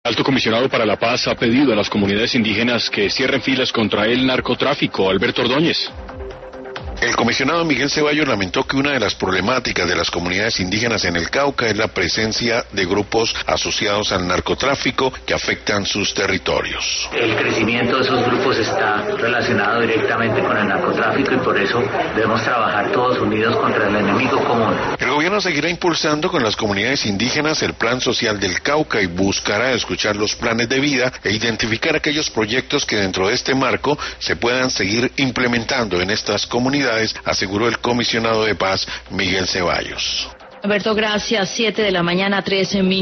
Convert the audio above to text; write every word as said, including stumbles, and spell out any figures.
Alto Comisionado para la Paz ha pedido a las comunidades indígenas que cierren filas contra el narcotráfico. Alberto Ordóñez. El comisionado Miguel Ceballos lamentó que una de las problemáticas de las comunidades indígenas en el Cauca es la presencia de grupos asociados al narcotráfico que afectan sus territorios. El crecimiento de esos grupos está relacionado directamente con el narcotráfico y por eso debemos trabajar todos unidos contra el enemigo común. El gobierno seguirá impulsando con las comunidades indígenas el Plan Social del Cauca y buscará escuchar los planes de vida e identificar aquellos proyectos que dentro de este marco se puedan seguir implementando en estas comunidades, aseguró el comisionado de paz Miguel Ceballos. Alberto, gracias. Siete de la mañana, trece minutos.